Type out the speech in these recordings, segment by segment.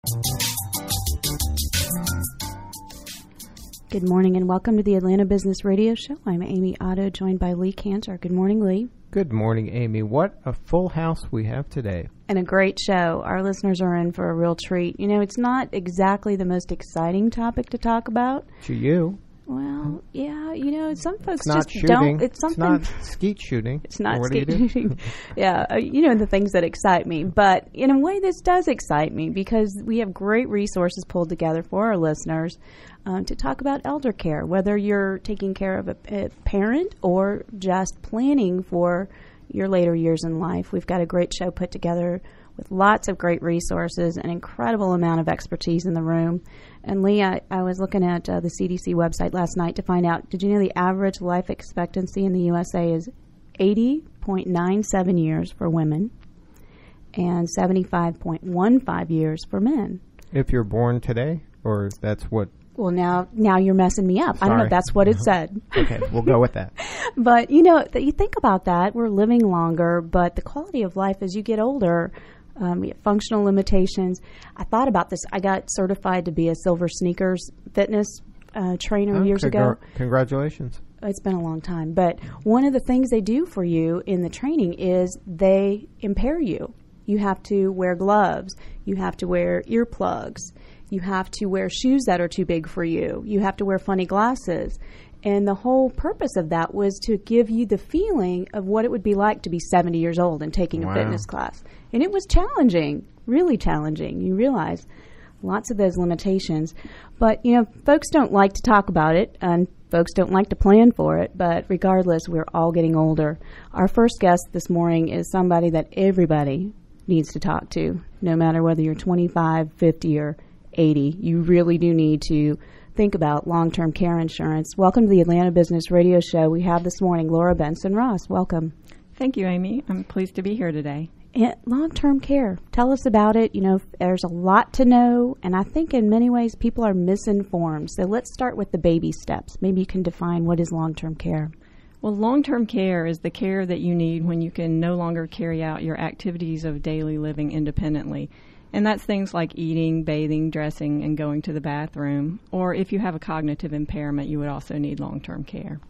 Good morning and welcome to the Atlanta Business Radio Show. I'm Amy Otto, joined by Lee Cantor. Good morning, Lee. Good morning, Amy. What a full house we have today. And a great show. Our listeners are in for a real treat. You know, it's not exactly the most exciting topic to talk about. To you. Well, yeah, you know, some folks it's just shooting. don't. It's something. It's not skeet shooting. It's not skeet shooting. Yeah, you know, the things that excite me. But in a way, this does excite me because we have great resources pulled together for our listeners to talk about elder care, whether you're taking care of a parent or just planning for your later years in life. We've got a great show put together with lots of great resources, an incredible amount of expertise in the room. And Lee, I was looking at the CDC website last night to find out, did you know the average life expectancy in the USA is 80.97 years for women and 75.15 years for men? If you're born today, or that's what? Well, now you're messing me up. Sorry. I don't know. That's what it said. Okay, we'll go with that. But, you know, you think about that. We're living longer, but the quality of life as you get older, we have functional limitations. I thought about this. I got certified to be a Silver Sneakers fitness trainer years ago. Congratulations. It's been a long time. But one of the things they do for you in the training is they impair you. You have to wear gloves. You have to wear earplugs. You have to wear shoes that are too big for you. You have to wear funny glasses. And the whole purpose of that was to give you the feeling of what it would be like to be 70 years old and taking a fitness class. And it was challenging, really challenging. You realize lots of those limitations. But, you know, folks don't like to talk about it, and folks don't like to plan for it. But regardless, we're all getting older. Our first guest this morning is somebody that everybody needs to talk to, no matter whether you're 25, 50, or 80. You really do need to think about long-term care insurance. Welcome to the Atlanta Business Radio Show. We have this morning Laura Benson Ross. Welcome. Thank you, Amy. I'm pleased to be here today. And long-term care. Tell us about it. You know, there's a lot to know, and I think in many ways people are misinformed. So let's start with the baby steps. Maybe you can define what is long-term care. Well, long-term care is the care that you need when you can no longer carry out your activities of daily living independently. And that's things like eating, bathing, dressing, and going to the bathroom. Or if you have a cognitive impairment, you would also need long-term care.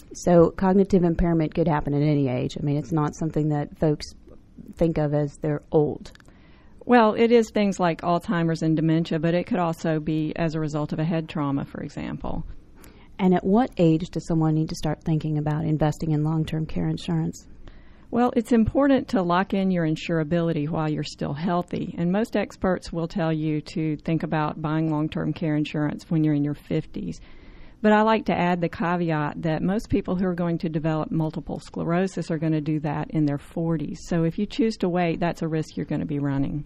So cognitive impairment could happen at any age. I mean, it's not something that folks think of as they're old. Well, it is things like Alzheimer's and dementia, but it could also be as a result of a head trauma, for example. And at what age does someone need to start thinking about investing in long-term care insurance? Well, it's important to lock in your insurability while you're still healthy. And most experts will tell you to think about buying long-term care insurance when you're in your 50s. But I like to add the caveat that most people who are going to develop multiple sclerosis are going to do that in their 40s. So if you choose to wait, that's a risk you're going to be running.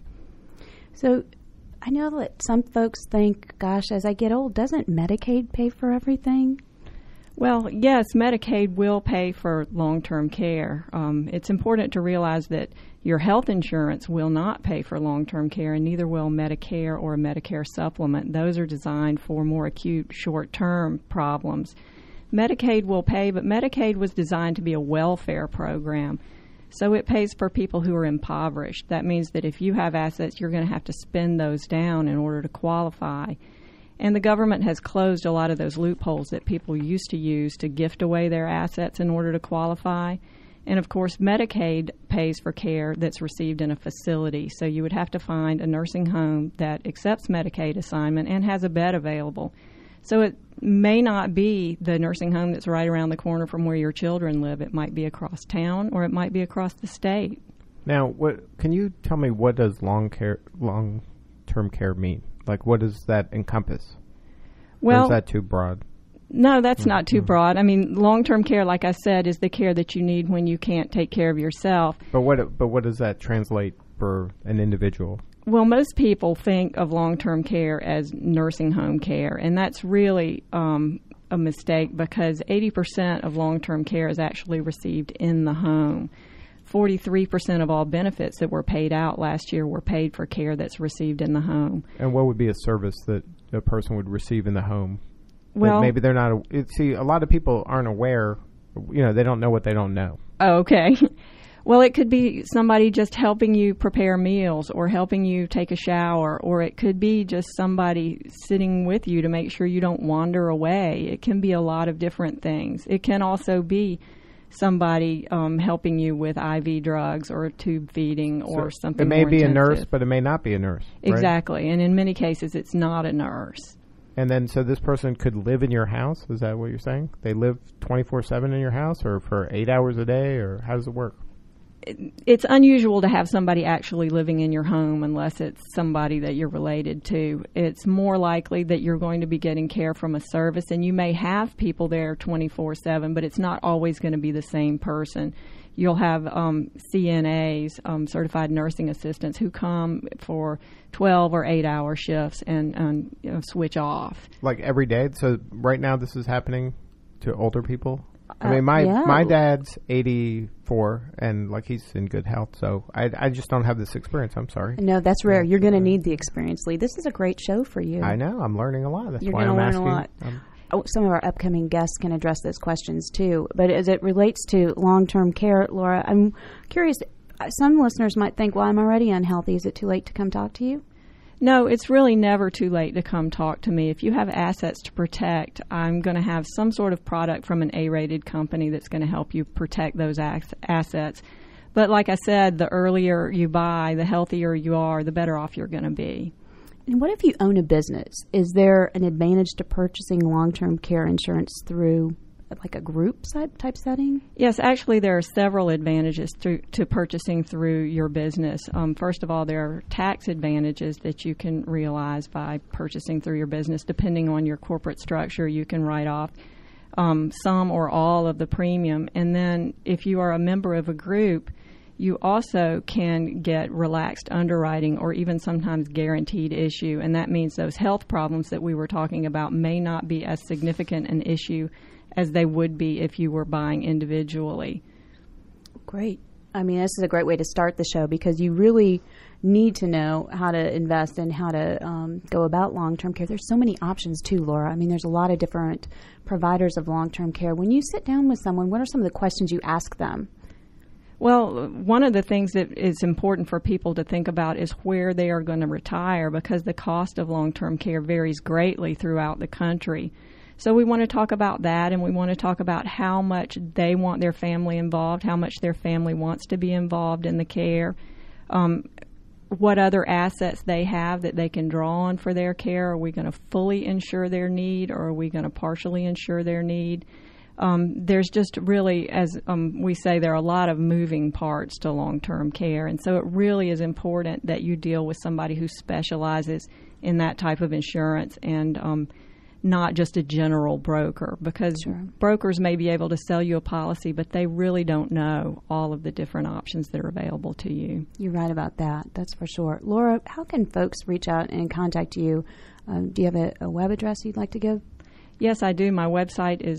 So I know that some folks think, gosh, as I get old, doesn't Medicaid pay for everything? Well, yes, Medicaid will pay for long-term care. It's important to realize that your health insurance will not pay for long-term care, and neither will Medicare or a Medicare supplement. Those are designed for more acute, short-term problems. Medicaid will pay, but Medicaid was designed to be a welfare program. So it pays for people who are impoverished. That means that if you have assets, you're going to have to spend those down in order to qualify. And the government has closed a lot of those loopholes that people used to use to gift away their assets in order to qualify. And, of course, Medicaid pays for care that's received in a facility. So you would have to find a nursing home that accepts Medicaid assignment and has a bed available. So it may not be the nursing home that's right around the corner from where your children live. It might be across town or it might be across the state. Now, can you tell me what does long-term care mean? Like, what does that encompass? Well, or is that too broad? No, that's not too broad. I mean, long-term care, like I said, is the care that you need when you can't take care of yourself. But what does that translate for an individual? Well, most people think of long-term care as nursing home care, and that's really a mistake because 80% of long-term care is actually received in the home. 43% of all benefits that were paid out last year were paid for care that's received in the home. And what would be a service that a person would receive in the home? Well, maybe they're not. See, a lot of people aren't aware. You know, they don't know what they don't know. Oh, okay. Well, it could be somebody just helping you prepare meals or helping you take a shower, or it could be just somebody sitting with you to make sure you don't wander away. It can be a lot of different things. It can also be somebody helping you with IV drugs or tube feeding or something more It may be intensive. a nurse, but it may not be a nurse. Right? Exactly. And in many cases, it's not a nurse. And then, so this person could live in your house? Is that what you're saying? They live 24/7 in your house, or for 8 hours a day, or how does it work? It's unusual to have somebody actually living in your home unless it's somebody that you're related to. It's more likely that you're going to be getting care from a service, and you may have people there 24/7, but it's not always going to be the same person. You'll have CNAs, certified nursing assistants, who come for 12 or 8-hour shifts and switch off. Like every day? So right now this is happening to older people? I mean, yeah. my dad's 84, and like he's in good health, so I just don't have this experience. I'm sorry. No, that's rare. You're going to need the experience, Lee. This is a great show for you. I know. I'm learning a lot. That's You're why going to I'm learn asking. a lot. Some of our upcoming guests can address those questions too. But as it relates to long-term care, Laura, I'm curious. Some listeners might think, well, I'm already unhealthy. Is it too late to come talk to you? No, it's really never too late to come talk to me. If you have assets to protect, I'm going to have some sort of product from an A-rated company that's going to help you protect those assets. But like I said, the earlier you buy, the healthier you are, the better off you're going to be. And what if you own a business? Is there an advantage to purchasing long-term care insurance through like a group type setting? Yes, actually there are several advantages to purchasing through your business. First of all, there are tax advantages that you can realize by purchasing through your business. Depending on your corporate structure, you can write off some or all of the premium. And then if you are a member of a group, you also can get relaxed underwriting or even sometimes guaranteed issue. And that means those health problems that we were talking about may not be as significant an issue as they would be if you were buying individually. Great. I mean, this is a great way to start the show because you really need to know how to invest and how to go about long-term care. There's so many options too, Laura. I mean, there's a lot of different providers of long-term care. When you sit down with someone, what are some of the questions you ask them? Well, one of the things that is important for people to think about is where they are going to retire because the cost of long-term care varies greatly throughout the country. So we want to talk about that, and we want to talk about how much they want their family involved, how much their family wants to be involved in the care, what other assets they have that they can draw on for their care. Are we going to fully insure their need, or are we going to partially insure their need? There's just really, as we say, there are a lot of moving parts to long-term care, and so it really is important that you deal with somebody who specializes in that type of insurance and not just a general broker, because brokers may be able to sell you a policy, but they really don't know all of the different options that are available to you. You're right about that. That's for sure. Laura, how can folks reach out and contact you? Do you have a web address you'd like to give? Yes, I do. My website is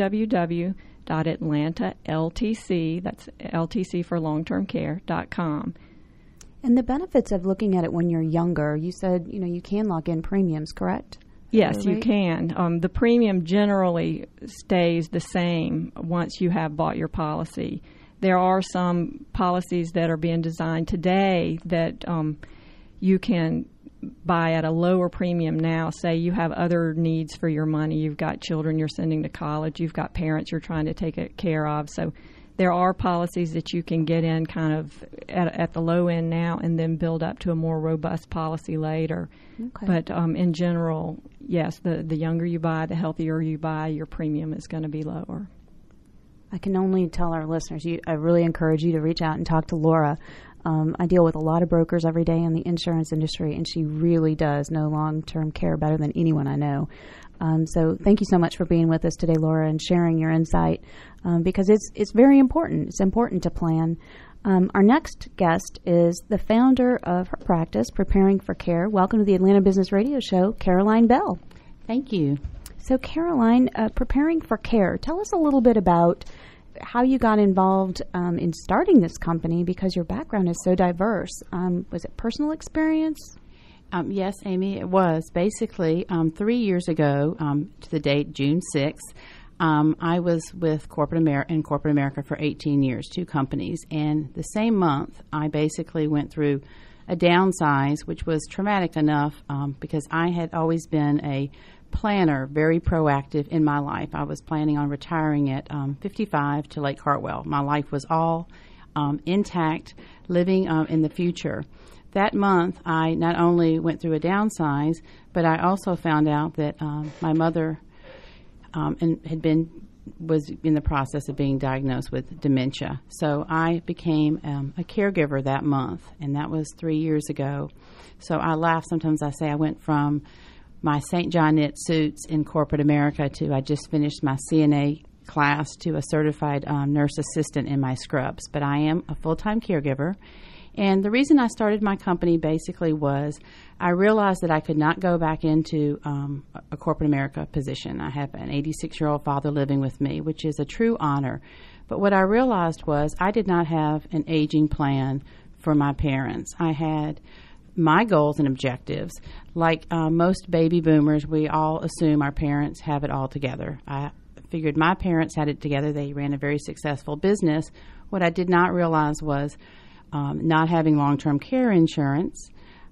www.atlantaltc, that's LTC for long-term care.com. And the benefits of looking at it when you're younger, you said, you can lock in premiums, correct? Yes, you can. The premium generally stays the same once you have bought your policy. There are some policies that are being designed today that you can buy at a lower premium now. Say you have other needs for your money. You've got children you're sending to college. You've got parents you're trying to take care of. So there are policies that you can get in kind of at the low end now and then build up to a more robust policy later. Okay. But in general, yes, the younger you buy, the healthier you buy, your premium is going to be lower. I can only tell our listeners, I really encourage you to reach out and talk to Laura. I deal with a lot of brokers every day in the insurance industry, and she really does know long-term care better than anyone I know. So thank you so much for being with us today, Laura, and sharing your insight because it's very important. It's important to plan. Our next guest is the founder of her practice, Preparing for Care. Welcome to the Atlanta Business Radio Show, Caroline Bell. Thank you. So, Caroline, Preparing for Care, tell us a little bit about how you got involved in starting this company because your background is so diverse. Was it personal experience? Yes, Amy, it was. Basically, 3 years ago, to the date, June 6th, I was with corporate America for 18 years, 2 companies, and the same month I basically went through a downsize, which was traumatic enough because I had always been a planner, very proactive in my life. I was planning on retiring at 55 to Lake Hartwell. My life was all intact, living in the future. That month, I not only went through a downsize, but I also found out that my mother was in the process of being diagnosed with dementia. So I became a caregiver that month, and that was 3 years ago. So I laugh. Sometimes I say I went from my St. John knit suits in corporate America to I just finished my CNA class to a certified nurse assistant in my scrubs. But I am a full-time caregiver. And the reason I started my company basically was I realized that I could not go back into a corporate America position. I have an 86-year-old father living with me, which is a true honor. But what I realized was I did not have an aging plan for my parents. I had my goals and objectives. Like most baby boomers, we all assume our parents have it all together. I figured my parents had it together. They ran a very successful business. What I did not realize was not having long-term care insurance,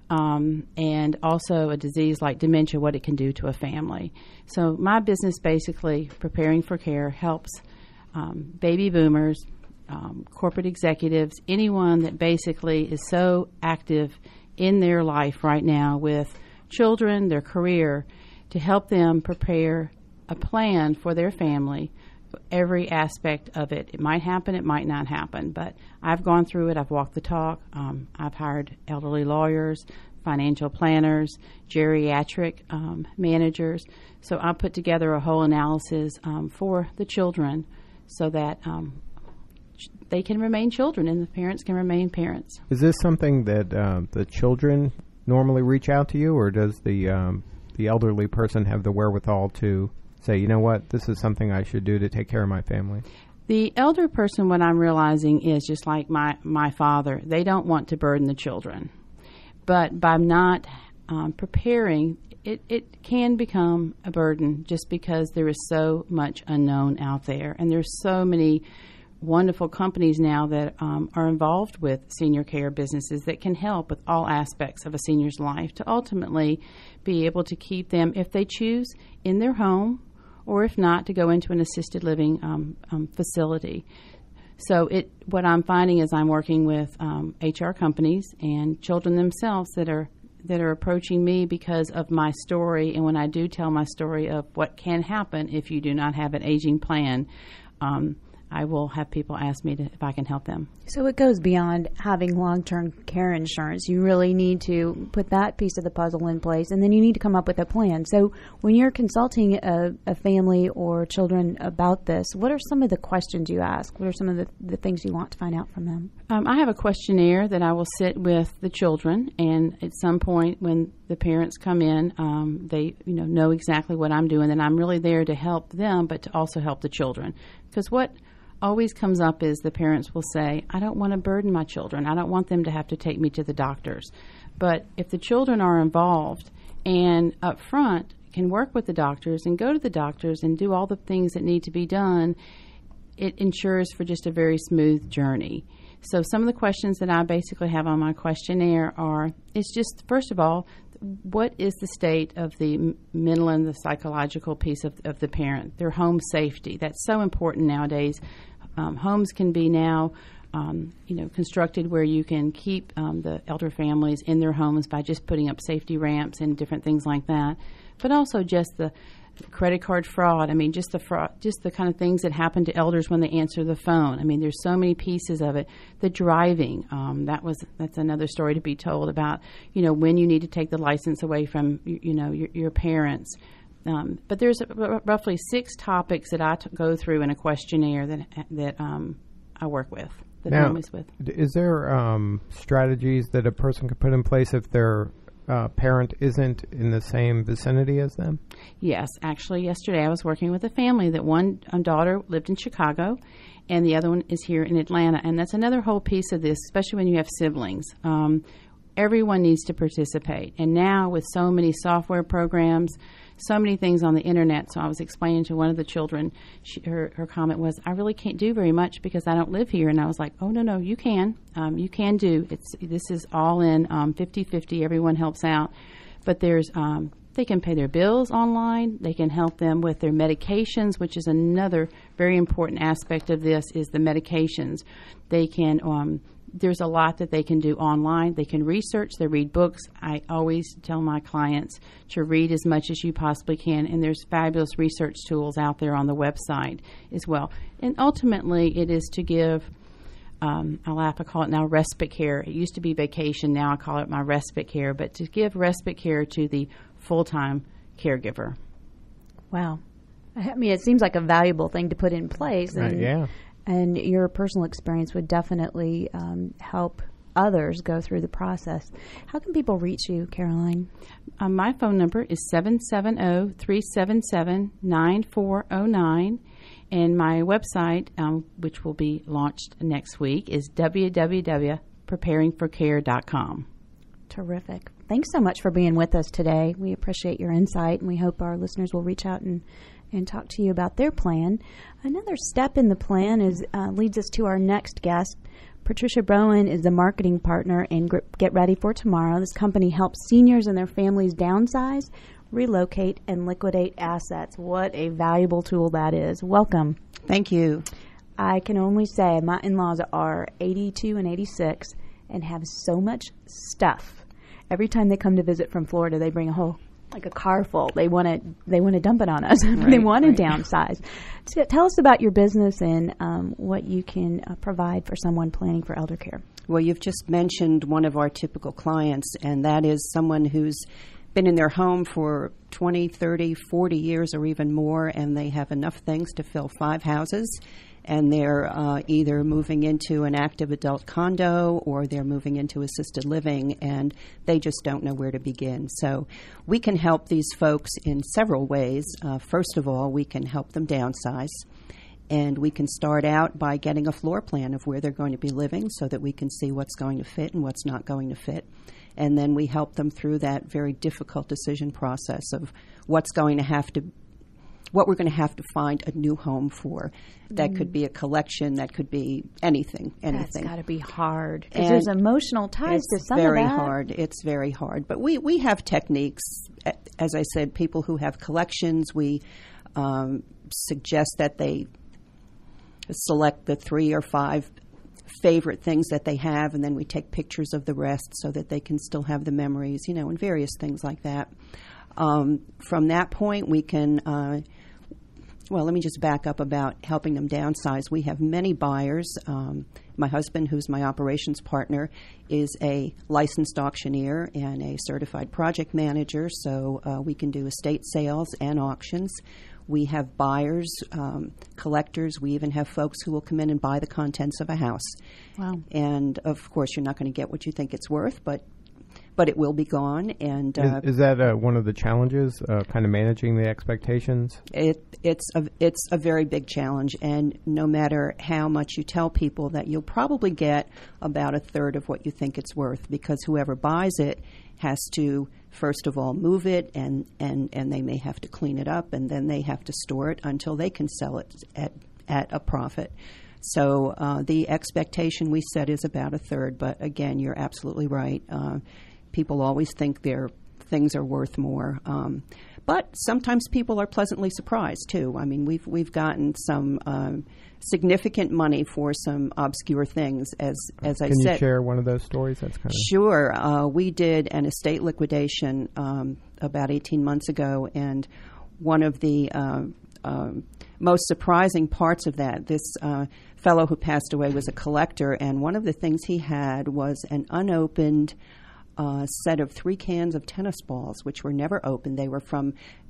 and also a disease like dementia, what it can do to a family. So my business, basically preparing for care, helps baby boomers, corporate executives, anyone that basically is so active in their life right now with children, their career, to help them prepare a plan for their family, every aspect of it. It might happen, it might not happen, but I've gone through it. I've walked the talk. I've hired elderly lawyers, financial planners, geriatric managers. So I put together a whole analysis for the children so that they can remain children and the parents can remain parents. Is this something that the children normally reach out to you, or does the elderly person have the wherewithal to say, you know what, this is something I should do to take care of my family? The elder person, what I'm realizing, is just like my father. They don't want to burden the children. But by not preparing, it can become a burden just because there is so much unknown out there. And there's so many wonderful companies now that are involved with senior care businesses that can help with all aspects of a senior's life to ultimately be able to keep them, if they choose, in their home, or if not, to go into an assisted living facility. So what I'm finding is I'm working with HR companies and children themselves that are approaching me because of my story. And when I do tell my story of what can happen if you do not have an aging plan, I will have people ask me if I can help them. So it goes beyond having long-term care insurance. You really need to put that piece of the puzzle in place, and then you need to come up with a plan. So when you're consulting a family or children about this, what are some of the questions you ask? What are some of the things you want to find out from them? I have a questionnaire that I will sit with the children, and at some point when the parents come in, they know exactly what I'm doing, and I'm really there to help them, but to also help the children. Because what always comes up is the parents will say, I don't want to burden my children. I don't want them to have to take me to the doctors. But if the children are involved and up front can work with the doctors and go to the doctors and do all the things that need to be done, it ensures for just a very smooth journey. So some of the questions that I basically have on my questionnaire it's just, first of all, what is the state of the mental and the psychological piece of the parent, their home safety? That's so important nowadays. Homes can be now, constructed where you can keep the elder families in their homes by just putting up safety ramps and different things like that. But also just the credit card fraud. I mean, just the fraud, just the kind of things that happen to elders when they answer the phone. I mean, there's so many pieces of it. The driving, that's another story to be told about, when you need to take the license away from, your parents. But there's roughly 6 topics that I go through in a questionnaire that I work with, the families with. Is there strategies that a person could put in place if their parent isn't in the same vicinity as them? Yes. Actually, yesterday I was working with a family that one daughter lived in Chicago and the other one is here in Atlanta. And that's another whole piece of this, especially when you have siblings. Everyone needs to participate. And now with so many software programs, so many things on the internet. So I was explaining to one of the children, her comment was, I really can't do very much because I don't live here. And I was like, oh, no, you can. You can do. This is all in 50-50. Everyone helps out. But there's they can pay their bills online. They can help them with their medications, which is another very important aspect of this is the medications. They can there's a lot that they can do online. They can research, they read books. I always tell my clients to read as much as you possibly can, and there's fabulous research tools out there on the website as well. And ultimately, it is to give, I laugh, I call it now respite care. It used to be vacation, now I call it my respite care, but to give respite care to the full-time caregiver. Wow. I mean, it seems like a valuable thing to put in place. And yeah. And your personal experience would definitely help others go through the process. How can people reach you, Caroline? My phone number is 770-377-9409. And my website, which will be launched next week, is www.preparingforcare.com. Terrific. Thanks so much for being with us today. We appreciate your insight, and we hope our listeners will reach out and talk to you about their plan. Another step in the plan leads us to our next guest. Patricia Broen is the marketing partner in Get Ready for Tomorrow. This company helps seniors and their families downsize, relocate, and liquidate assets. What a valuable tool that is. Welcome. Thank you. I can only say my in-laws are 82 and 86 and have so much stuff. Every time they come to visit from Florida, they bring a car full. They want to dump it on us. They want to downsize. So tell us about your business and what you can provide for someone planning for elder care. Well, you've just mentioned one of our typical clients, and that is someone who's been in their home for 20, 30, 40 years or even more, and they have enough things to fill 5 houses. And they're either moving into an active adult condo or they're moving into assisted living, and they just don't know where to begin. So we can help these folks in several ways. First of all, we can help them downsize. And we can start out by getting a floor plan of where they're going to be living so that we can see what's going to fit and what's not going to fit. And then we help them through that very difficult decision process of what we're going to have to find a new home for. That could be a collection. That could be anything. That's got to be hard because there's emotional ties to some of that. It's very hard. It's very hard. But we have techniques. As I said, people who have collections, we suggest that they select the 3 or 5 favorite things that they have, and then we take pictures of the rest so that they can still have the memories, and various things like that. From that point, we can well, let me just back up about helping them downsize. We have many buyers. My husband, who's my operations partner, is a licensed auctioneer and a certified project manager, so we can do estate sales and auctions. We have buyers, collectors. We even have folks who will come in and buy the contents of a house. Wow. And, of course, you're not going to get what you think it's worth, but it will be gone. And is that one of the challenges, kind of managing the expectations? It's a very big challenge, and no matter how much you tell people that you'll probably get about a third of what you think it's worth, because whoever buys it has to, first of all, move it, and they may have to clean it up, and then they have to store it until they can sell it at a profit. So the expectation we set is about a third, but again, you're absolutely right. People always think their things are worth more. But sometimes people are pleasantly surprised, too. I mean, we've gotten some significant money for some obscure things, as I said. Can you share one of those stories? That's kind of Sure. We did an estate liquidation about 18 months ago, and one of the most surprising parts of that, this fellow who passed away was a collector, and one of the things he had was an unopened set of 3 cans of tennis balls, which were never opened. They were from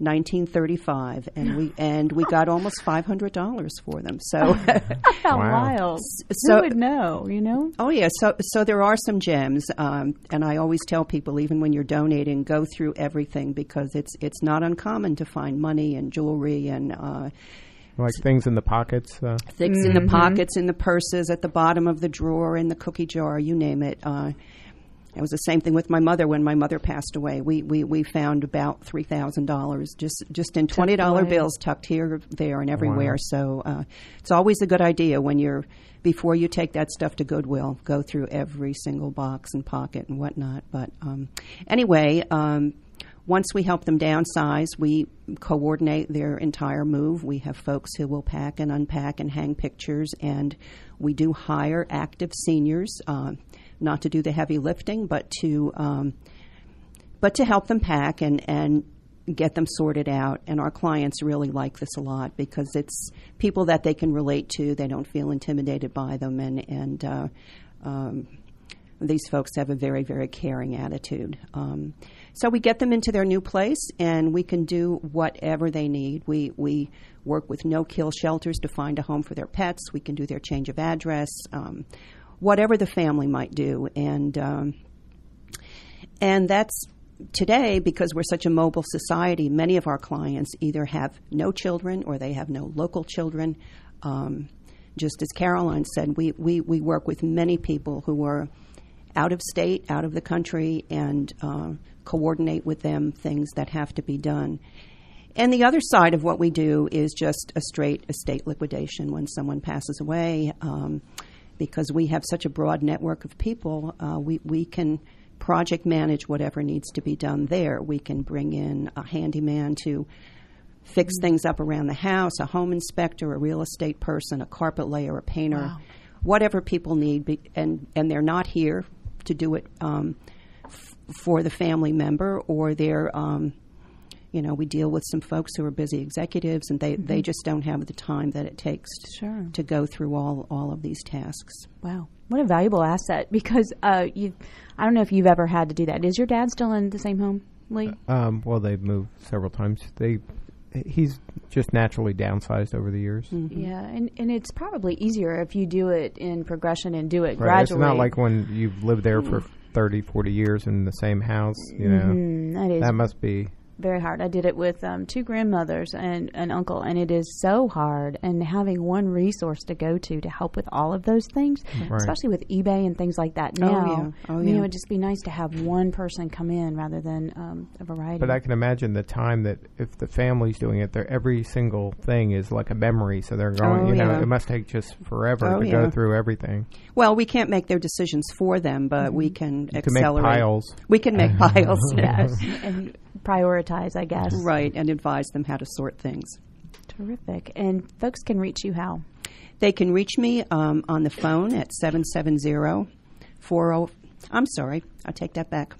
1935, and we got almost $500 for them. So how wow. wild! So, who would know? Oh yeah. So there are some gems, and I always tell people, even when you're donating, go through everything, because it's not uncommon to find money and jewelry and. Like things in the pockets? Things in the pockets, in the purses, at the bottom of the drawer, in the cookie jar, you name it. It was the same thing with my mother when my mother passed away. We found about $3,000 just in $20 bills tucked here, there, and everywhere. Wow. So it's always a good idea before you take that stuff to Goodwill, go through every single box and pocket and whatnot. But anyway, once we help them downsize, we coordinate their entire move. We have folks who will pack and unpack and hang pictures, and we do hire active seniors, not to do the heavy lifting, but to help them pack and get them sorted out. And our clients really like this a lot because it's people that they can relate to. They don't feel intimidated by them, and these folks have a very, very caring attitude. So we get them into their new place, and we can do whatever they need. We work with no-kill shelters to find a home for their pets. We can do their change of address, whatever the family might do. And that's today, because we're such a mobile society, many of our clients either have no children or they have no local children. Just as Caroline said, we work with many people who are out of state, out of the country, and coordinate with them things that have to be done. And the other side of what we do is just a straight estate liquidation when someone passes away. Because we have such a broad network of people, we can project manage whatever needs to be done there. We can bring in a handyman to fix things up around the house, a home inspector, a real estate person, a carpet layer, a painter, whatever people need. And they're not here to do it for the family member, or they're, we deal with some folks who are busy executives, and they just don't have the time that it takes to go through all of these tasks. Wow. What a valuable asset, because I don't know if you've ever had to do that. Is your dad still in the same home, Lee? Well, they've moved several times. He's just naturally downsized over the years. Mm-hmm. Yeah, and it's probably easier if you do it in progression and do it Right. gradually. It's not like when you've lived there for 30, 40 years in the same house, that must be very hard. I did it with 2 grandmothers and an uncle, and it is so hard. And having one resource to go to help with all of those things, especially with eBay and things like that now, it would just be nice to have one person come in rather than a variety. But I can imagine the time that if the family's doing it, every single thing is like a memory, so they're going, it must take just forever to go through everything. Well, we can't make their decisions for them, but we can accelerate. Make piles. We can make piles. Yes, and prioritize, I guess. Right, and advise them how to sort things. Terrific. And folks can reach you how? They can reach me on the phone at 770-40. I'm sorry, I take that back.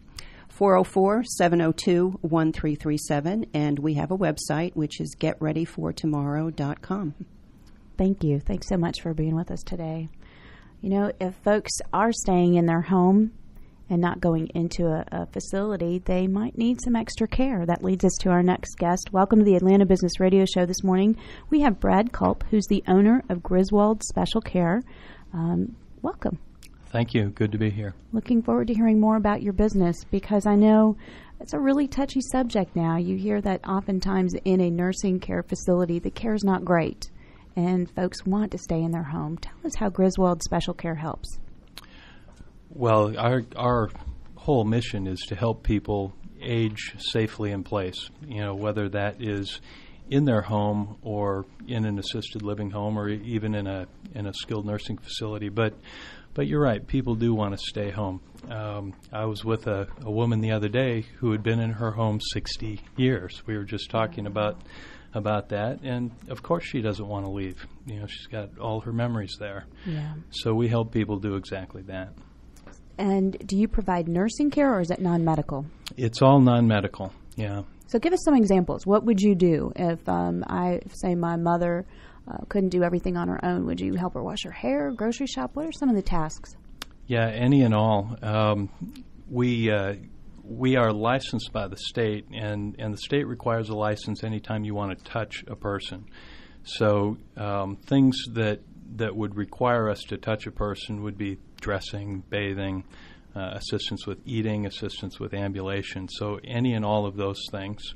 404-702-1337, and we have a website, which is getreadyfortomorrow.com. Thank you. Thanks so much for being with us today. If folks are staying in their home and not going into a facility, they might need some extra care. That leads us to our next guest. Welcome to the Atlanta Business Radio Show this morning. We have Brad Culp, who's the owner of Griswold Special Care. Welcome. Thank you. Good to be here. Looking forward to hearing more about your business, because I know it's a really touchy subject now. You hear that oftentimes in a nursing care facility, the care is not great, and folks want to stay in their home. Tell us how Griswold Special Care helps. Well, our whole mission is to help people age safely in place, whether that is in their home or in an assisted living home or even in a skilled nursing facility. But you're right, people do want to stay home. I was with a woman the other day who had been in her home 60 years. We were just talking about that, and of course she doesn't want to leave. She's got all her memories there. Yeah. So we help people do exactly that. And do you provide nursing care, or is it non-medical? It's all non-medical, yeah. So give us some examples. What would you do if say my mother couldn't do everything on her own? Would you help her wash her hair, grocery shop? What are some of the tasks? Yeah, any and all. We are licensed by the state, and the state requires a license anytime you want to touch a person. So things that would require us to touch a person would be dressing, bathing, assistance with eating, assistance with ambulation. So any and all of those things.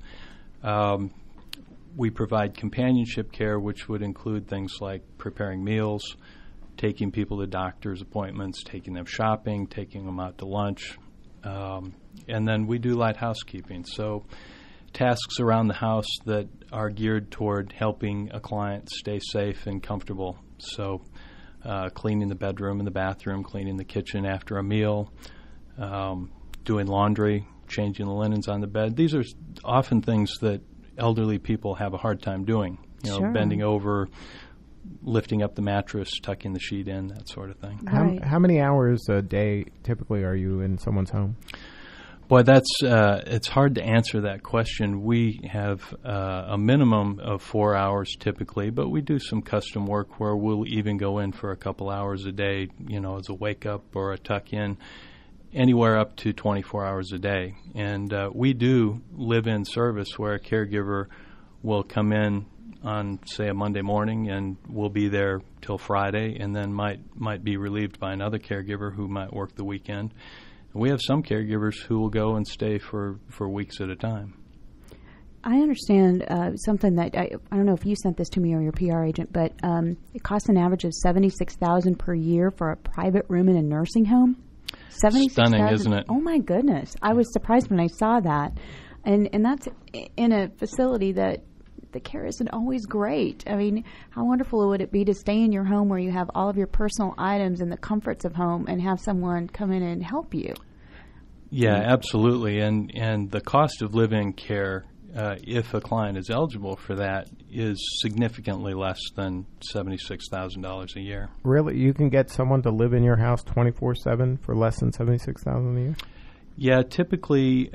We provide companionship care, which would include things like preparing meals, taking people to doctor's appointments, taking them shopping, taking them out to lunch, And then we do light housekeeping. So tasks around the house that are geared toward helping a client stay safe and comfortable. So cleaning the bedroom and the bathroom, cleaning the kitchen after a meal, doing laundry, changing the linens on the bed. These are often things that elderly people have a hard time doing. Sure. Bending over, lifting up the mattress, tucking the sheet in, that sort of thing. Right. How many hours a day typically are you in someone's home? Boy, it's hard to answer that question. We have a minimum of 4 hours typically, but we do some custom work where we'll even go in for a couple hours a day, as a wake-up or a tuck-in, anywhere up to 24 hours a day. And we do live-in service where a caregiver will come in on, say, a Monday morning, and we'll be there till Friday, and then might be relieved by another caregiver who might work the weekend. We have some caregivers who will go and stay for weeks at a time. I understand something that I don't know if you sent this to me or your PR agent, but it costs an average of $76,000 per year for a private room in a nursing home. Stunning, isn't it? Oh my goodness! I was surprised when I saw that, and that's in a facility that the care isn't always great. I mean, how wonderful would it be to stay in your home where you have all of your personal items and the comforts of home, and have someone come in and help you? Yeah, absolutely. And the cost of live-in care, if a client is eligible for that, is significantly less than $76,000 a year. Really? You can get someone to live in your house 24/7 for less than $76,000 a year? Yeah, typically,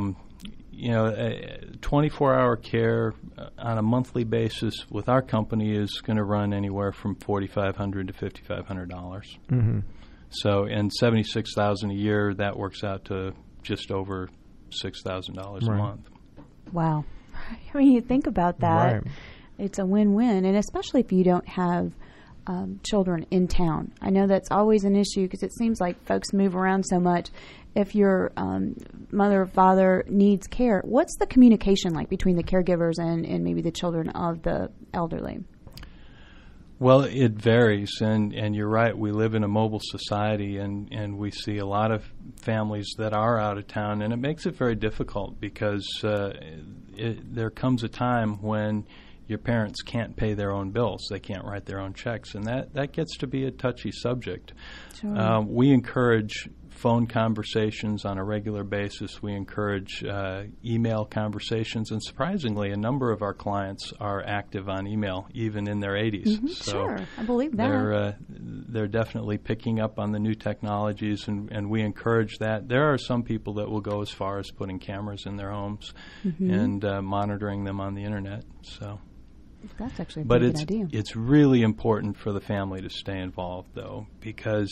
24-hour care on a monthly basis with our company is going to run anywhere from $4,500 to $5,500. Mm-hmm. So, and $76,000 a year, that works out to just over $6,000 a month. Wow. I mean, you think about that. Right. It's a win-win, and especially if you don't have children in town. I know that's always an issue because it seems like folks move around so much. If your mother or father needs care, what's the communication like between the caregivers and maybe the children of the elderly? Well, it varies, and you're right. We live in a mobile society, and we see a lot of families that are out of town, and it makes it very difficult because there comes a time when your parents can't pay their own bills. They can't write their own checks, and that gets to be a touchy subject. Sure. We encourage phone conversations on a regular basis. We encourage email conversations, and surprisingly, a number of our clients are active on email, even in their 80s. Mm-hmm, So sure, I believe that. they're definitely picking up on the new technologies, and we encourage that. There are some people that will go as far as putting cameras in their homes and monitoring them on the internet. So. That's actually a But pretty good idea. it's really important for the family to stay involved, though, because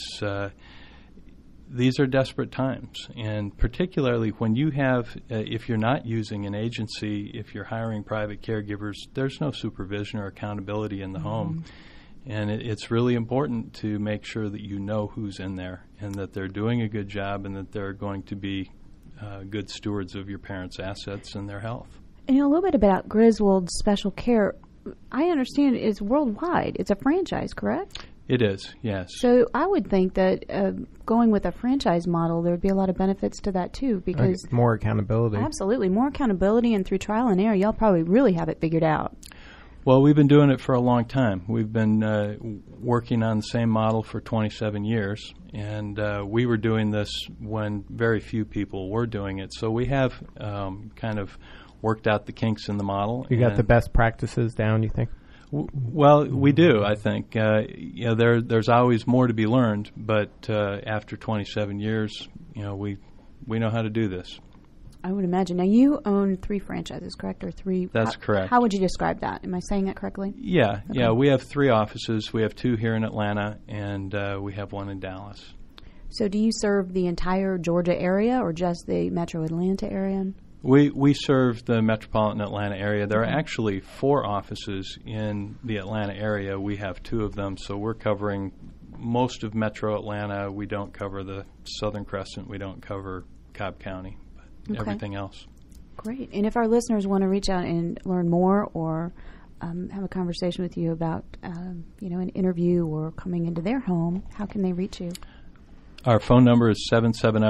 these are desperate times. And particularly when you have, if you're not using an agency, if you're hiring private caregivers, there's no supervision or accountability in the home. And it's really important to make sure that you know who's in there and that they're doing a good job and that they're going to be good stewards of your parents' assets and their health. And a little bit about Griswold Special Care. I understand it's worldwide. It's a franchise, correct? It is, yes. So I would think that going with a franchise model, there would be a lot of benefits to that too, because more accountability. Absolutely, more accountability, and through trial and error, y'all probably really have it figured out. Well, we've been doing it for a long time. We've been working on the same model for 27 years, and we were doing this when very few people were doing it. So we have kind of worked out the kinks in the model. You got the best practices down, you think? Well, we do, I think. There's always more to be learned, but after 27 years, we know how to do this. I would imagine. Now, you own 3 franchises, correct? Or 3? That's correct. How would you describe that? Am I saying that correctly? Yeah. Okay. Yeah. We have 3 offices. We have 2 here in Atlanta, and we have 1 in Dallas. So do you serve the entire Georgia area or just the metro Atlanta area? We serve the metropolitan Atlanta area. There are actually 4 offices in the Atlanta area. We have 2 of them, so we're covering most of metro Atlanta. We don't cover the Southern Crescent. We don't cover Cobb County, but everything else. Great. And if our listeners want to reach out and learn more or have a conversation with you about, an interview or coming into their home, how can they reach you? Our phone number is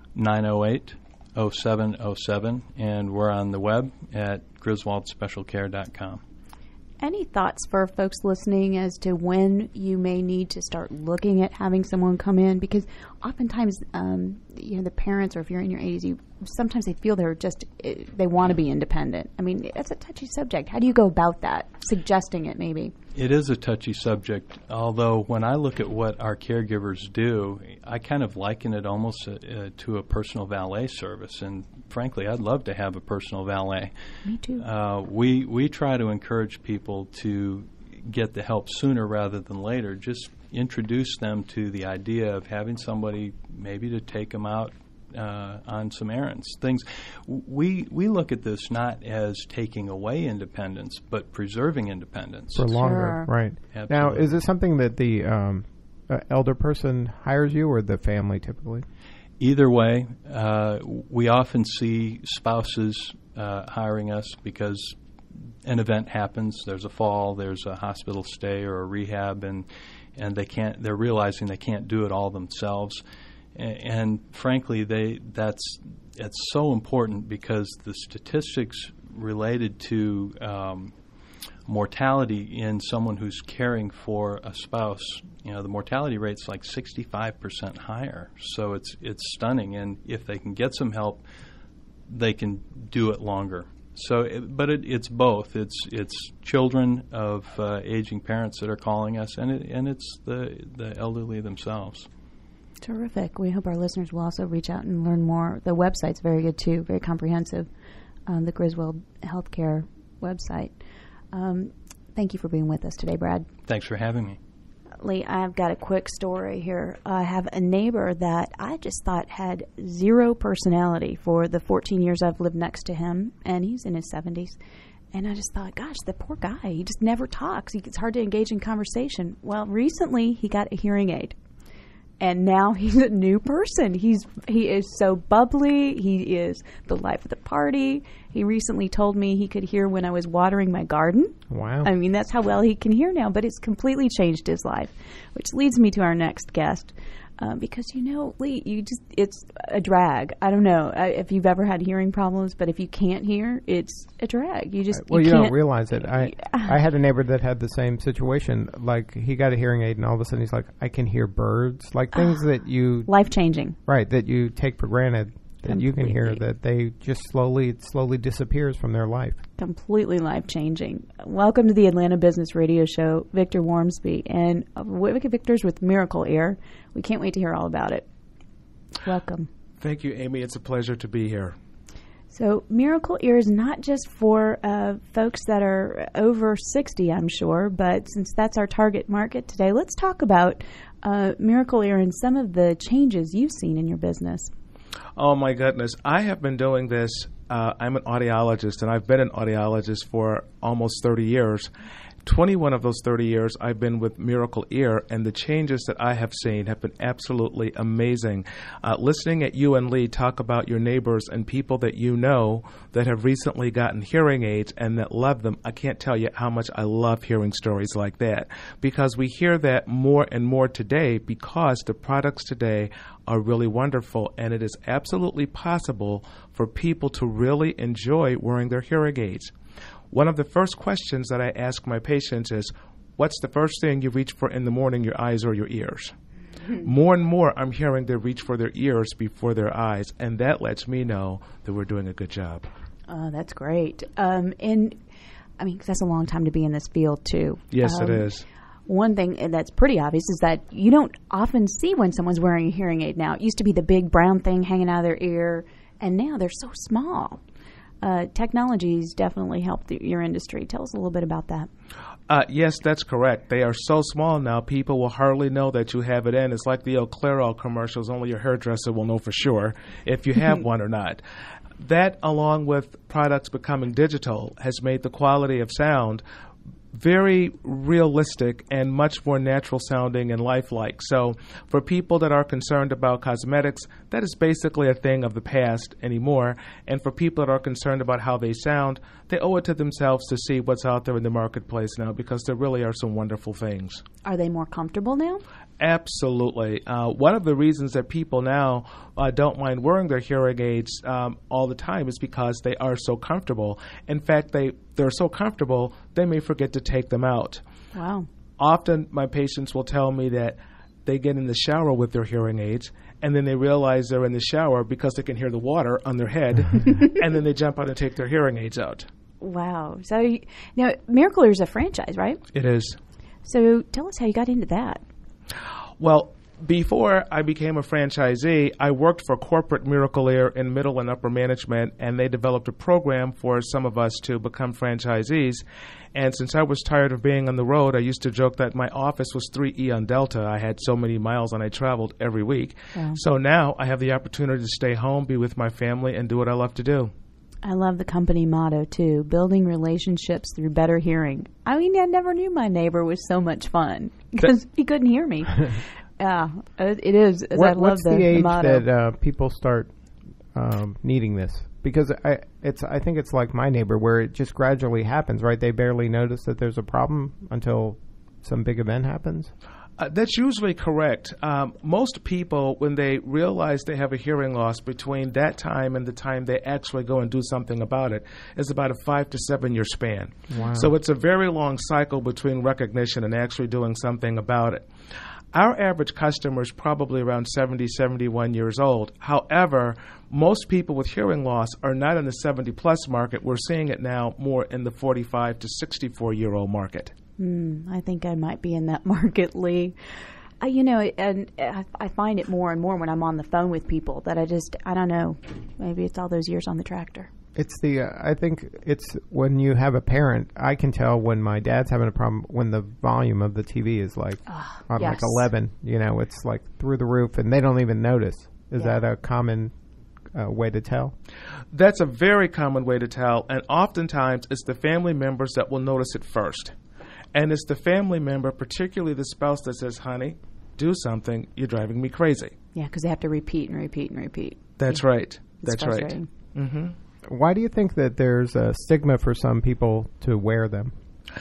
908-0707, and we're on the web at griswoldspecialcare.com. Any thoughts for folks listening as to when you may need to start looking at having someone come in? Because oftentimes, the parents, or if you're in your 80s, sometimes they feel they want to be independent. I mean, that's a touchy subject. How do you go about that? Suggesting it, maybe. It is a touchy subject, although when I look at what our caregivers do, I kind of liken it almost to a personal valet service. And frankly, I'd love to have a personal valet. Me too. We try to encourage people to get the help sooner rather than later. Just introduce them to the idea of having somebody maybe to take them out on some errands. Things we look at this not as taking away independence, but preserving independence for longer. Sure. Right. Absolutely. Now, is this something that the elder person hires you, or the family typically? Either way, we often see spouses hiring us because an event happens. There's a fall, there's a hospital stay or a rehab, and they're realizing they can't do it all themselves. And frankly, it's so important because the statistics related to mortality in someone who's caring for a spouse, the mortality rate's like 65% higher. So it's stunning, and if they can get some help, they can do it longer. So, it's both. It's children of aging parents that are calling us, and it's the elderly themselves. Terrific. We hope our listeners will also reach out and learn more. The website's very good, too, very comprehensive, the Griswold Healthcare website. Thank you for being with us today, Brad. Thanks for having me. Lee, I've got a quick story here. I have a neighbor that I just thought had zero personality for the 14 years I've lived next to him, and he's in his 70s. And I just thought, gosh, the poor guy, he just never talks. It's hard to engage in conversation. Well, recently he got a hearing aid. And now he's a new person. He is so bubbly. He is the life of the party. He recently told me he could hear when I was watering my garden. Wow. I mean, that's how well he can hear now, but it's completely changed his life, which leads me to our next guest. Because, Lee, it's a drag. I don't know if you've ever had hearing problems, but if you can't hear, it's a drag. You don't realize it. I had a neighbor that had the same situation. Like, he got a hearing aid, and all of a sudden he's like, I can hear birds. Like, things that you... Life-changing. Right, that you take for granted. That you can hear, that they just slowly disappears from their life. Completely life-changing. Welcome to the Atlanta Business Radio Show, Victor Wormsby. And Victor's with Miracle Ear. We can't wait to hear all about it. Welcome. Thank you, Amy. It's a pleasure to be here. So Miracle Ear is not just for folks that are over 60, I'm sure, but since that's our target market today, let's talk about Miracle Ear and some of the changes you've seen in your business. Oh, my goodness. I have been doing this. I'm an audiologist, and I've been an audiologist for almost 30 years. 21 of those 30 years, I've been with Miracle Ear, and the changes that I have seen have been absolutely amazing. Listening at you and Lee talk about your neighbors and people that you know that have recently gotten hearing aids and that love them, I can't tell you how much I love hearing stories like that, because we hear that more and more today because the products today are really wonderful, and it is absolutely possible for people to really enjoy wearing their hearing aids. One of the first questions that I ask my patients is, what's the first thing you reach for in the morning, your eyes or your ears? More and more, I'm hearing they reach for their ears before their eyes, and that lets me know that we're doing a good job. That's great. And, I mean, 'cause that's a long time to be in this field, too. Yes, it is. One thing that's pretty obvious is that you don't often see when someone's wearing a hearing aid now. It used to be the big brown thing hanging out of their ear, and now they're so small. Technology's definitely helped your industry. Tell us a little bit about that. Yes, that's correct. They are so small now, people will hardly know that you have it in. It's like the old Clairol commercials. Only your hairdresser will know for sure if you have one or not. That, along with products becoming digital, has made the quality of sound very realistic and much more natural sounding and lifelike. So for people that are concerned about cosmetics, that is basically a thing of the past anymore. And for people that are concerned about how they sound, they owe it to themselves to see what's out there in the marketplace now, because there really are some wonderful things. Are they more comfortable now? Absolutely. One of the reasons that people now don't mind wearing their hearing aids all the time is because they are so comfortable. In fact, they're so comfortable, they may forget to take them out. Wow. Often my patients will tell me that they get in the shower with their hearing aids, and then they realize they're in the shower because they can hear the water on their head, and then they jump out and take their hearing aids out. Wow. So, now, Miracle Ear is a franchise, right? It is. So tell us how you got into that. Well, before I became a franchisee, I worked for corporate Miracle Ear in middle and upper management, and they developed a program for some of us to become franchisees. And since I was tired of being on the road, I used to joke that my office was 3E on Delta. I had so many miles and I traveled every week. Wow. So now I have the opportunity to stay home, be with my family, and do what I love to do. I love the company motto, too, building relationships through better hearing. I mean, I never knew my neighbor was so much fun because he couldn't hear me. Yeah, it is. I love what's the age motto. that people start needing this? Because I think it's like my neighbor, where it just gradually happens, right? They barely notice that there's a problem until some big event happens. That's usually correct. Most people, when they realize they have a hearing loss, between that time and the time they actually go and do something about it, is about a 5 to 7 year span. Wow. So it's a very long cycle between recognition and actually doing something about it. Our average customer is probably around 70, 71 years old. However, most people with hearing loss are not in the 70-plus market. We're seeing it now more in the 45 to 64-year-old market. I think I might be in that market, Lee. And I find it more and more when I'm on the phone with people that I don't know, maybe it's all those years on the tractor. It's I think it's when you have a parent, I can tell when my dad's having a problem when the volume of the TV is like on yes. like 11, it's like through the roof and they don't even notice. Is that a common way to tell? That's a very common way to tell, and oftentimes it's the family members that will notice it first. And it's the family member, particularly the spouse, that says, honey, do something, you're driving me crazy. Yeah, because they have to repeat and repeat and repeat. That's right. It's That's right. Mm-hmm. Why do you think that there's a stigma for some people to wear them?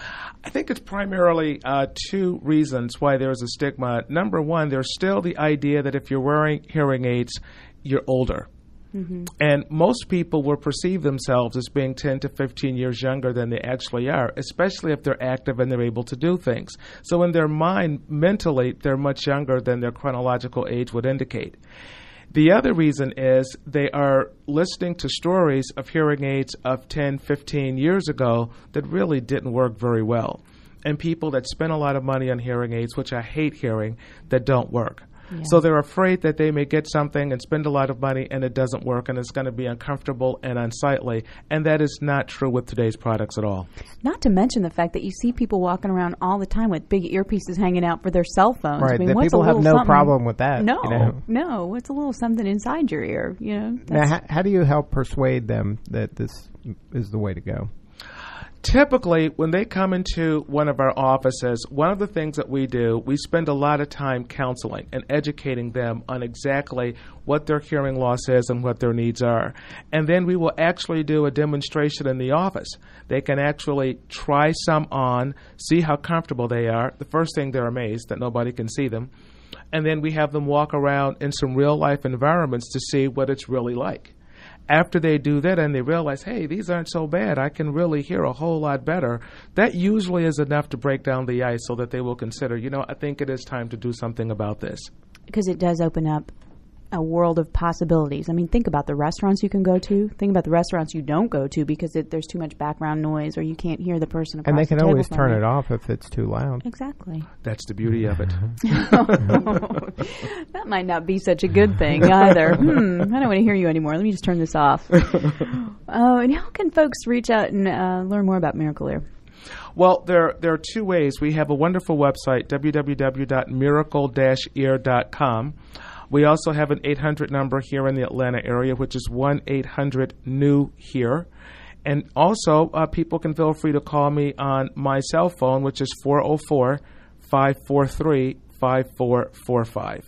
I think it's primarily two reasons why there's a stigma. Number one, there's still the idea that if you're wearing hearing aids, you're older. Mm-hmm. And most people will perceive themselves as being 10 to 15 years younger than they actually are, especially if they're active and they're able to do things. So in their mind, mentally, they're much younger than their chronological age would indicate. The other reason is they are listening to stories of hearing aids of 10, 15 years ago that really didn't work very well. And people that spend a lot of money on hearing aids, which I hate hearing, that don't work. Yeah. So they're afraid that they may get something and spend a lot of money and it doesn't work and it's going to be uncomfortable and unsightly. And that is not true with today's products at all. Not to mention the fact that you see people walking around all the time with big earpieces hanging out for their cell phones. Right. I mean, people have no problem with that. No, no. It's a little something inside your ear. Now, how do you help persuade them that this is the way to go? Typically, when they come into one of our offices, one of the things that we do, we spend a lot of time counseling and educating them on exactly what their hearing loss is and what their needs are. And then we will actually do a demonstration in the office. They can actually try some on, see how comfortable they are. The first thing, they're amazed that nobody can see them. And then we have them walk around in some real-life environments to see what it's really like. After they do that and they realize, hey, these aren't so bad, I can really hear a whole lot better, that usually is enough to break down the ice so that they will consider, I think it is time to do something about this. Because it does open up a world of possibilities. I mean, think about the restaurants you can go to. Think about the restaurants you don't go to because there's too much background noise or you can't hear the person across the table. And they can always turn it off if it's too loud. Exactly. That's the beauty of it. That might not be such a good thing either. I don't want to hear you anymore. Let me just turn this off. And how can folks reach out and learn more about Miracle Ear? Well, there are two ways. We have a wonderful website, www.miracle-ear.com. We also have an 800 number here in the Atlanta area, which is 1-800-NEW-HERE. And also, people can feel free to call me on my cell phone, which is 404-543-5445.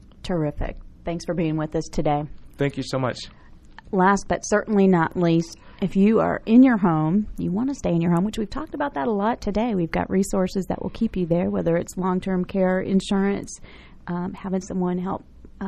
Terrific. Thanks for being with us today. Thank you so much. Last but certainly not least, If you are in your home, you want to stay in your home, which we've talked about that a lot today. We've got resources that will keep you there, whether it's long-term care insurance, having someone help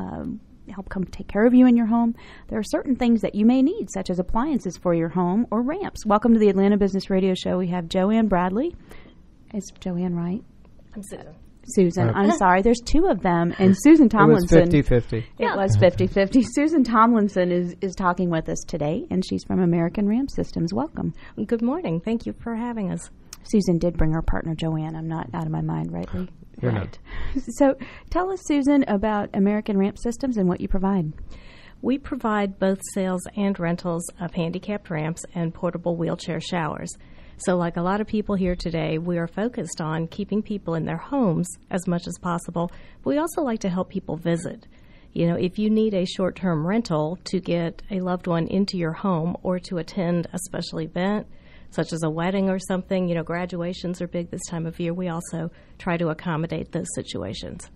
come take care of you in your home. There are certain things that you may need, such as appliances for your home or ramps. Welcome to the Atlanta Business Radio Show. We have Joanne Bradley. Is Joanne right? I'm Susan. Susan, I'm sorry. There's two of them, and Susan Tomlinson. It was 50-50. It was 50-50. Susan Tomlinson is talking with us today, and she's from American Ramp Systems. Welcome. Good morning. Thank you for having us. Susan did bring her partner, Joanne. I'm not out of my mind, right, Lee? You're right. So tell us, Susan, about American Ramp Systems and what you provide. We provide both sales and rentals of handicapped ramps and portable wheelchair showers. So like a lot of people here today, we are focused on keeping people in their homes as much as possible. But we also like to help people visit. You know, if you need a short-term rental to get a loved one into your home or to attend a special event, such as a wedding or something, you know, graduations are big this time of year, we also try to accommodate those situations.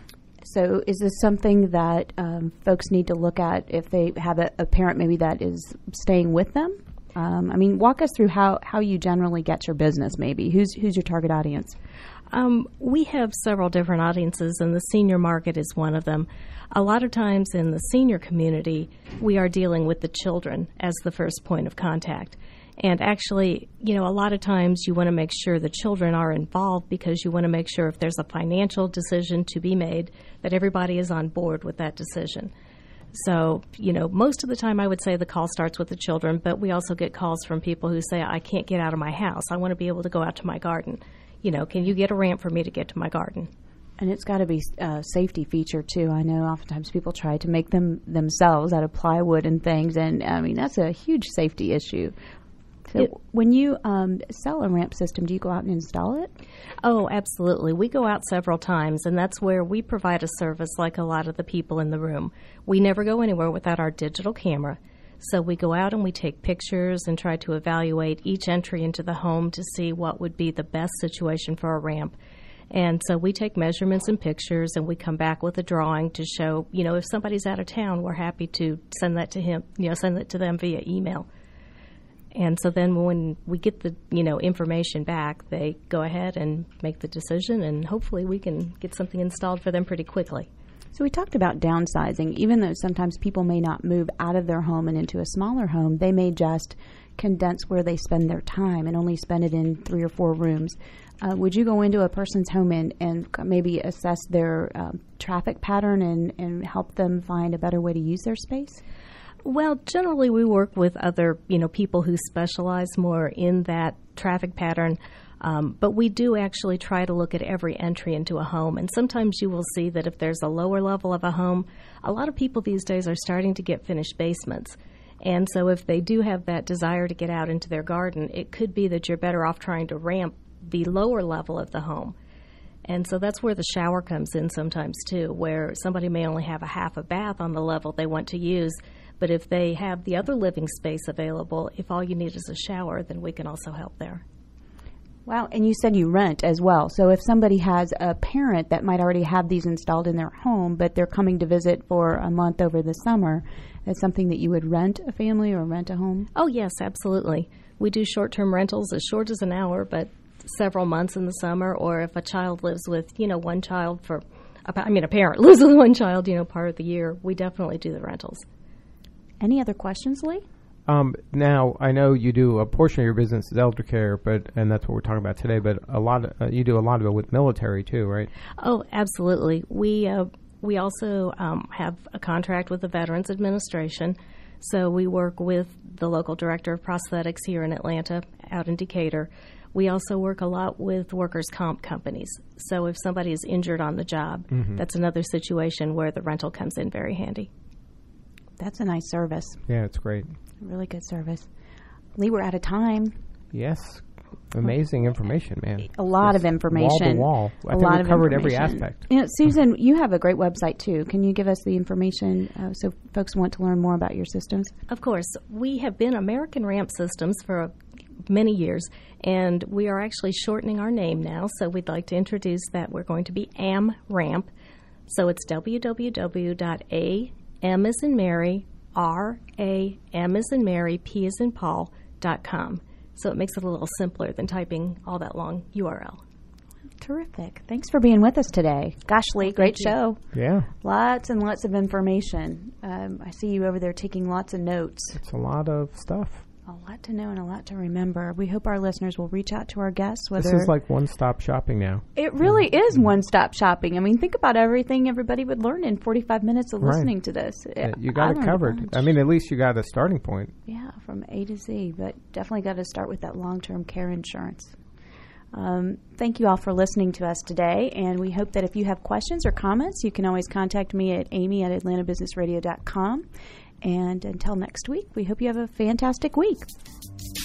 So is this something that folks need to look at if they have a parent maybe that is staying with them? I mean, walk us through how you generally get your business maybe. Who's your target audience? We have several different audiences, and the senior market is one of them. A lot of times in the senior community, we are dealing with the children as the first point of contact. And actually, you know, a lot of times you want to make sure the children are involved because you want to make sure if there's a financial decision to be made that everybody is on board with that decision. So, you know, most of the time I would say the call starts with the children, but we also get calls from people who say, I can't get out of my house. I want to be able to go out to my garden. You know, can you get a ramp for me to get to my garden? And it's got to be a safety feature, too. I know oftentimes people try to make them themselves out of plywood and things, and, I mean, that's a huge safety issue. So when you sell a ramp system, do you go out and install it? Oh, absolutely. We go out several times, and that's where we provide a service like a lot of the people in the room. We never go anywhere without our digital camera. So we go out and we take pictures and try to evaluate each entry into the home to see what would be the best situation for a ramp. And so we take measurements and pictures, and we come back with a drawing to show, you know, if somebody's out of town, we're happy to send that to him, you know, send it to them via email. And so then when we get the, you know, information back, they go ahead and make the decision, and hopefully we can get something installed for them pretty quickly. So we talked about downsizing. Even though sometimes people may not move out of their home and into a smaller home, they may just condense where they spend their time and only spend it in 3 or 4 rooms. Would you go into a person's home and maybe assess their traffic pattern and help them find a better way to use their space? Well, generally we work with other, you know, people who specialize more in that traffic pattern, but we do actually try to look at every entry into a home. And sometimes you will see that if there's a lower level of a home, a lot of people these days are starting to get finished basements. And so if they do have that desire to get out into their garden, it could be that you're better off trying to ramp the lower level of the home. And so that's where the shower comes in sometimes too, where somebody may only have a half a bath on the level they want to use. But if they have the other living space available, if all you need is a shower, then we can also help there. Wow, and you said you rent as well. So if somebody has a parent that might already have these installed in their home, but they're coming to visit for a month over the summer, that's something that you would rent a family or rent a home? Oh, yes, absolutely. We do short-term rentals as short as an hour, but several months in the summer, or if a child lives with, you know, one child a parent lives with one child, you know, part of the year, we definitely do the rentals. Any other questions, Lee? Now, I know you do a portion of your business is elder care, and that's what we're talking about today, but you do a lot of it with military too, right? Oh, absolutely. We also have a contract with the Veterans Administration, so we work with the local director of prosthetics here in Atlanta, out in Decatur. We also work a lot with workers' comp companies. So if somebody is injured on the job, that's another situation where the rental comes in very handy. That's a nice service. Yeah, it's great. Really good service. Lee, we're out of time. Yes. Amazing information, man. A lot of information. Wall to wall. I think we covered every aspect. You know, Susan, you have a great website, too. Can you give us the information so folks want to learn more about your systems? Of course. We have been American Ramp Systems for many years, and we are actually shortening our name now, so we'd like to introduce that we're going to be AMRAMP. So it's www.am as in Mary, RAM as in Mary, P as in Paul.com. So it makes it a little simpler than typing all that long URL. Terrific. Thanks for being with us today. Gosh, Lee, great show. Yeah. Lots and lots of information. I see you over there taking lots of notes. It's a lot of stuff. A lot to know and a lot to remember. We hope our listeners will reach out to our guests. This is like one-stop shopping now. It really is one-stop shopping. I mean, think about everything everybody would learn in 45 minutes of listening to this. You got it covered. I mean, at least you got a starting point. Yeah, from A to Z, but definitely got to start with that long-term care insurance. Thank you all for listening to us today, and we hope that if you have questions or comments, you can always contact me at amy@atlantabusinessradio.com. And until next week, we hope you have a fantastic week.